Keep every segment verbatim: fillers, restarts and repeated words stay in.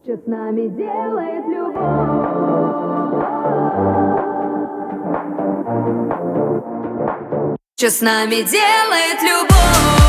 Что с нами делает любовь? Что с нами делает любовь?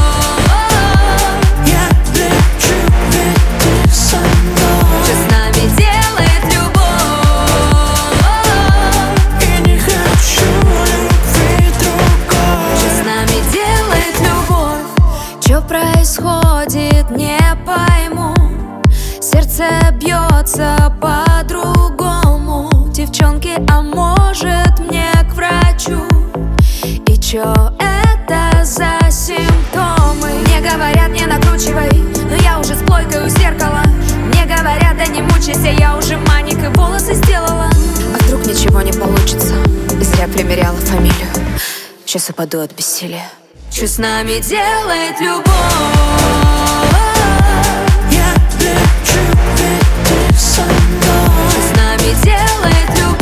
Я лечу, ведь со мной. Что с нами делает любовь? И не хочу любви другой. Что с нами делает любовь? Что происходит, не пойму. Сердце бьется по-другому. Девчонки, а может мне к врачу? И чё это за симптомы? Мне говорят, не накручивай, но я уже с плойкой у зеркала. Мне говорят, да не мучайся, я уже маник и волосы сделала. А вдруг ничего не получится? И зря примеряла фамилию. Сейчас упаду от бессилия. Что с нами делает любовь? Я лечу, ведь ты со мной. Что с нами делает любовь?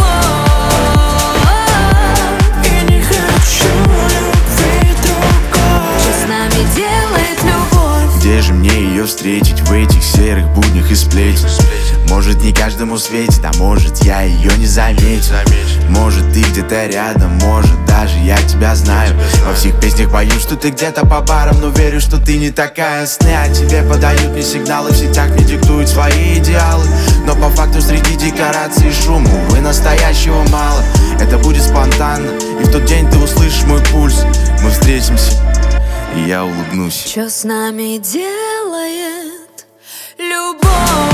И не хочу любви другой. Что с нами делает любовь? Где же мне ее встретить в этих серых буднях и сплетен? Может, не каждому светит, а может, я ее не заметил. Может, ты где-то рядом, может, даже я тебя знаю. Во всех песнях пою, что ты где-то по барам, но верю, что ты не такая. Сны о тебе подают мне сигналы, в сетях мне диктуют свои идеалы. Но по факту среди декораций шума, увы, настоящего мало. Это будет спонтанно, и в тот день ты услышишь мой пульс. Мы встретимся, и я улыбнусь. Что с нами делает любовь?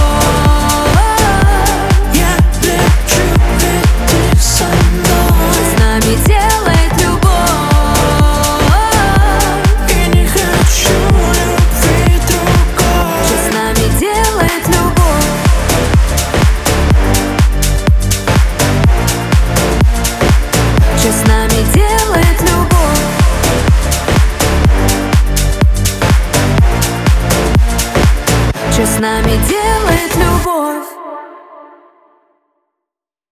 Я лечу, ведь ты со мной. Что с нами делает любовь? И не хочу любви другой. Что с нами делает любовь? Что с нами делает любовь? Что с нами делает любовь?